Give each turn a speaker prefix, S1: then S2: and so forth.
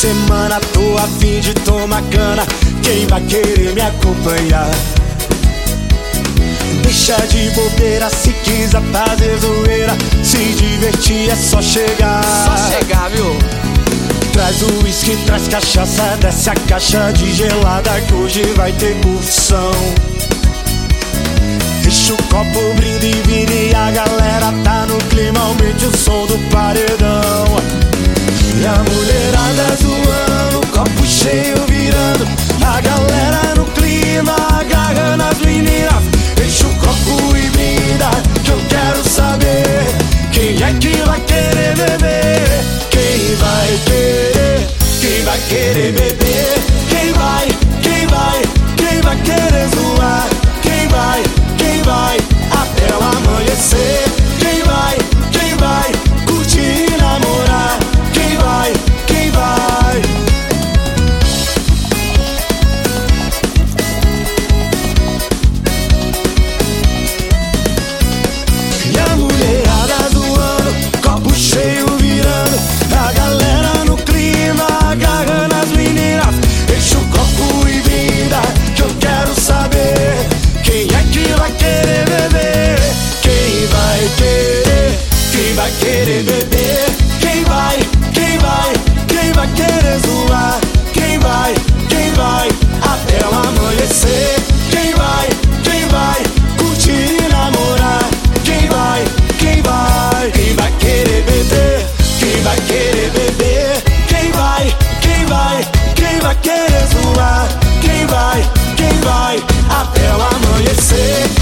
S1: semana tô a fim de tomar cana. Quem vai querer me acompanhar? Deixa de bobeira, se quiser fazer zoeira, se divertir é só chegar.
S2: Só chegar, viu?
S1: Traz o uísque, traz cachaça, desce a caixa de gelada que hoje vai ter curtição. Deixa o copo, brinde e vire e a galera tá no clima, aumente o som do paredão. E a mulherada zoando, copo cheio virando, a galera no clima, agarrando as meninas. Deixa o copo e brinda, que eu quero saber quem é que vai querer beber. Quem vai querer? Quem vai querer beber? Quem vai? Quem vai? Quem vai querer zoar? Quem vai? Quem vai? Até o amanhecer. Quem vai? Quem vai? Curtir e namorar? Quem vai? Quem vai? E a mulherada zoando, copo cheio virando, a galera no clima, agarrando as meninas. Deixa o copo e brinda, que eu quero saber quem é que vai querer beber. Quem vai querer? Quem vai querer beber? Quem vai? Quem vai? Quem vai querer zoar? Quem vai? Quem vai? Até o amanhecer. Quem vai? Quem vai? Curtir e namorar? Quem vai? Quem vai? Quem vai querer beber? Quem vai querer beber? Quem vai? Quem vai? Quem vai querer zoar? Quem vai? Quem vai? Até o amanhecer.